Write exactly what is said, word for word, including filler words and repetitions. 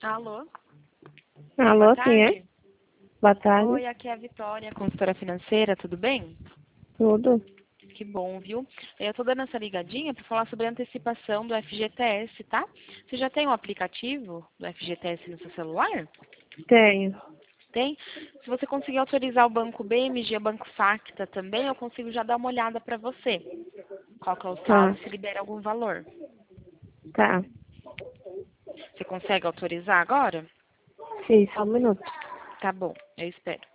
Alô? Boa Alô, quem é? tarde. Boa tarde. Oi, aqui é a Vitória, consultora financeira, tudo bem? Tudo? Que bom, viu? Eu tô dando essa ligadinha para falar sobre a antecipação do F G T S, tá? Você já tem o aplicativo do F G T S no seu celular? Tenho. Tem? Se você conseguir autorizar o Banco B M G, o Banco Facta também, eu consigo já dar uma olhada para você. Qual que é o saldo, Tá. se libera algum valor. Tá. Você consegue autorizar agora? Sim, só um minuto. Tá bom, eu espero.